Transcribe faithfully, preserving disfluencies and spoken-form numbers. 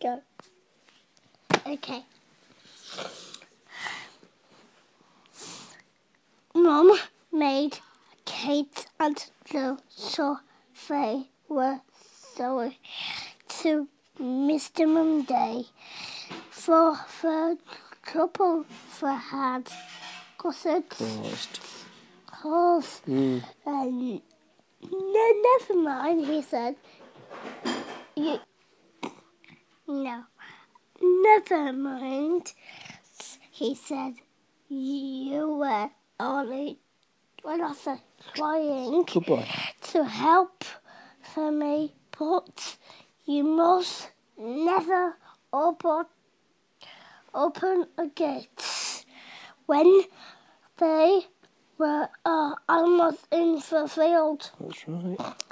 go. Okay. Mum made Kate and Joe so they were sorry to Mister Monday for the trouble they had caused. Caused. Caused. Mm. And no, never mind, he said. You, no, never mind, he said. You were only when I said trying Good boy. to help for me, but you must never open, open a gate. When they were uh, almost in the field. That's right.